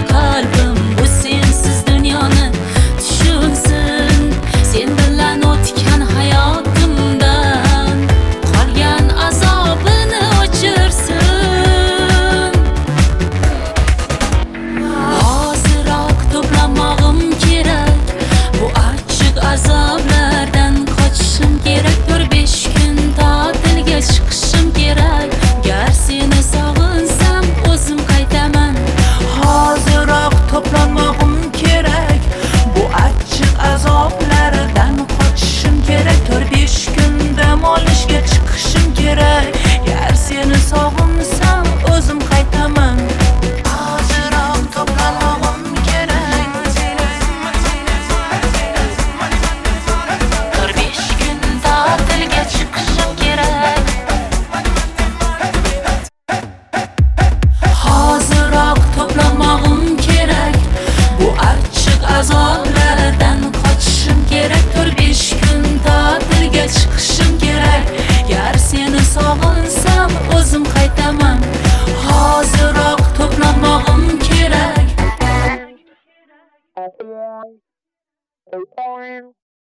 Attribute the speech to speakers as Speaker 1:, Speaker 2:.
Speaker 1: qalbim bu sensiz dunyoni tushunsin. Sen bilan o'tgan hayotimdan qolgan azobini o'chirsin. Hoziroq to'plamog'im kerak, bu achchiq azoblardan qochishim kerak. 4-5 kun ta'tilga chiqishim kerak. Gar seni sog'insam o'zim qaytaman.
Speaker 2: Hoziroq to'planmog'im kerak, bu achchiq azoblardan qochishim kerak. 4-5 kun dam olishga chiqishim kerak. Gar seni sog'insam o'zim qaytaman. Hoziroq to'planmog'im kerak,
Speaker 1: 4-5 kun ta'tilga chiqishim kerak.
Speaker 2: hoziroq to'planmog'im kerak, bu achchiq azoblardan qochishim kerak. 4-5 kun ta'tilga chiqishim kerak. Gar seni sog'insam o'zim qaytaman. Hoziroq to'planmog'im kerak.